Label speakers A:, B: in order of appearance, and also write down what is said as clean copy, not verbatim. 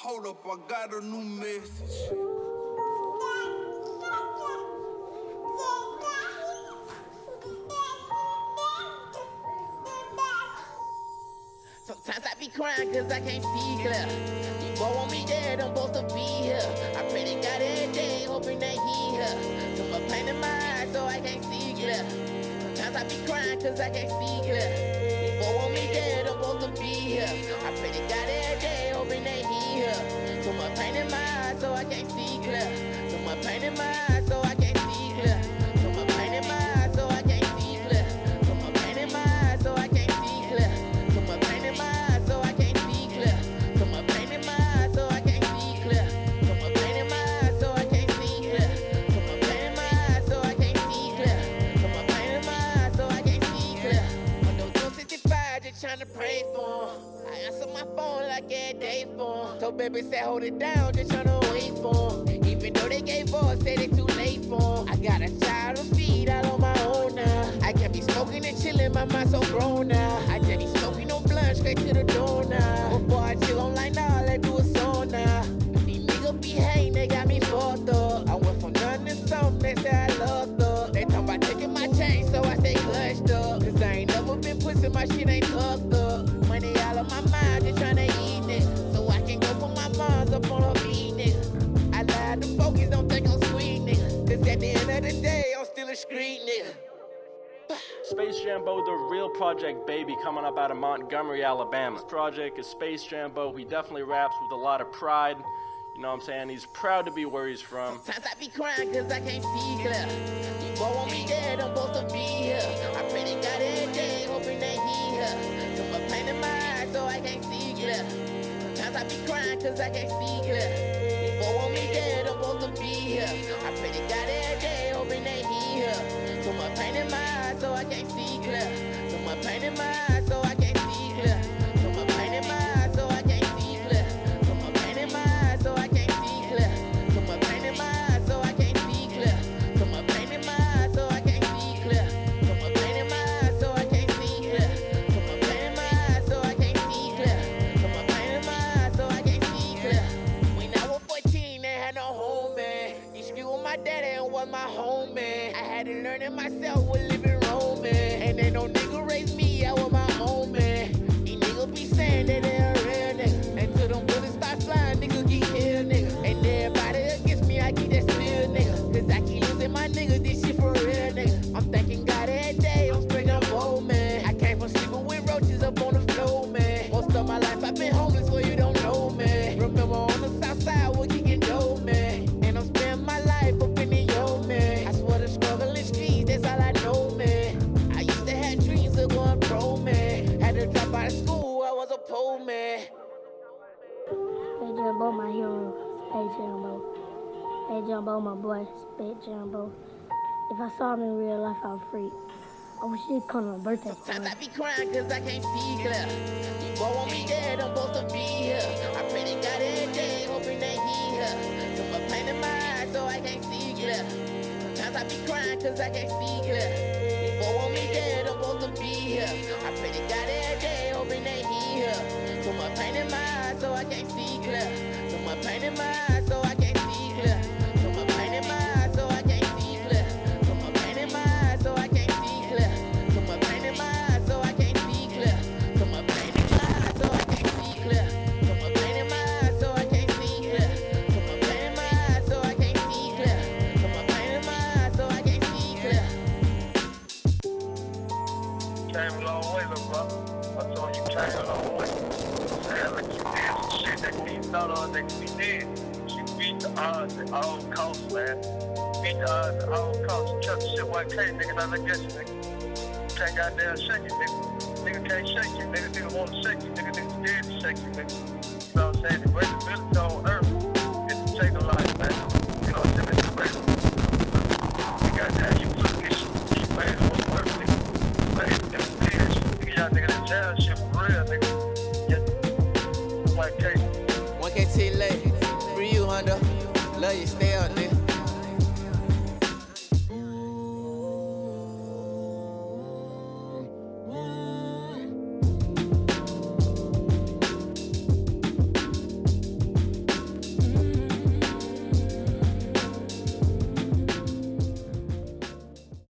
A: Hold up, I got a new message.
B: Sometimes I be crying cause I can't see clear. You boy want me dead, I'm supposed to be here. I pray to God every day, hoping that he here. So much pain in my eyes so I can't see clear. Sometimes I be crying cause I can't see clear. You boy want me dead, I'm supposed to be here. I pray to God every day, hoping that he here. So much pain in my eyes so I can't see clear. So much pain in my eyes so I can't see clear. So much pain in my eyes so I can't see clear. So much pain in my eyes so I can't see clear. So much pain in my eyes so I can't see clear. So much pain in my eyes so I can't see clear. So much pain in my eyes so I can't see clear. So much pain in my eyes so I can't see clear. So much pain in my eyes so I can't see clear. On those 265 just tryna pray for him. I answer my phone like every day for him. So baby said hold it down, just tryna wait for him. Even though they gave voice, said it too late for him. I got a child to feed all on my own now. I can't be smoking and chilling, my mind so grown now. I just be smoking no blunt straight to the door now. Before I chill online now, let's do a song now. These niggas be hating, they got me fucked up. I went from nothing to something, they say I loved up. They talk about taking my chain, so I stay clutched up. Cause I ain't never been pushing, my shit ain't tucked up. Money all on my mind, just tryna eat it. So I can go put my mom's up on her feet, nigga. I lied to focus, don't think I'm sweet, nigga. Cause at the end of the day, I'm still a street nigga.
C: Space Jambo, the real project baby, coming up out of Montgomery, Alabama. This project is Space Jambo. He definitely raps with a lot of pride. You know what I'm saying? He's proud to be where he's from.
B: Sometimes I be crying cause I can't see clear. You boy want me dead, I'm supposed to be here. I pray to God every day, hoping that he here. So much pain in my eyes so I can't see clear. Sometimes I be crying cause I can't see clear. You boy want me dead, I'm supposed to be here. I pray to God every day, hoping that he here. So much pain in my eyes so I can't see clear. So much pain in my eyes so I can't see clear. So much pain in my eyes so I can't see clear. So much pain in my eyes so I can't see clear. So much pain in my eyes so I can't see clear. So much pain in my eyes so I can't see clear. So much pain in my eyes so I can't see clear. So much pain in my eyes so I can't see clear. So much pain in my eyes so I can't see clear. When I was 14, they had no home, man. You screw with my daddy and was my home, man. I had to learn it myself with living Rome, man. And then no nigga raised me, I was my own, man. These niggas be saying that they a real nigga. Until them bullets start flying, niggas get killed, nigga. And everybody against me, I keep that spill, nigga. Cause I keep losing my niggas, this shit for real, nigga. I'm thanking God every day, I'm straight up bold, man. I came from sleeping with roaches up on the floor, man. Most of my life I've been homeless, so you don't know, man. Remember on the south side, we're kicking dough, man. And I'm spending my life up in the yo, man. I swear the struggle is streets, that's all I know, man. I used to have dreams of going pro, man. Had to drop out of school, I was a poor man.
D: Space Jambo, my hero. Space Jambo. Space Jambo, my boy. Space Jambo. If I saw him in real life, I would freak. I wish he'd come to my birthday
B: Sometimes I
D: party.
B: be crying cause I can't see clear. You boy want me dead, I'm supposed to be here. I pray to God every day, hoping that he here. So much pain in my eyes so I can't see clear. Sometimes I be crying cause I can't see clear. You boy want me dead, I'm supposed to be here. I pray to God every day, hoping that he here. So much pain in my eyes so I can't see clear. So much pain in my eyes so I can't see clear. So much pain in my eyes so I can't see clear. So much pain in my eyes so I can't see clear. So much pain in my eyes so I can't see clear. So much pain in my eyes so I can't see clear. So much pain in my eyes so I can't see clear. So much pain in my eyes so I can't see clear. So much pain in my eyes so I can't see clear.
E: Came a long way, little bro. I told you came a long way. Man, like you did some shit that you thought of that you did. She beat the odds at all costs, man. Beat the odds at all costs. Chuck the shit white K, nigga, not like this, nigga. Can't goddamn shake it, nigga. Nigga can't shake you, nigga. Nigga wanna shake you, nigga. Nigga scared to shake you, nigga. You know what I'm saying? The greatest ability on earth is to take a life, man. You know what I'm saying? It's the greatest. You goddamn, you took this shit. You made it what's worth, nigga. Made it, nigga. Nigga, y'all nigga that jail shit for real, nigga. Yeah. White K.
B: 1K late, free you, Honda. Love you, stay up, nigga.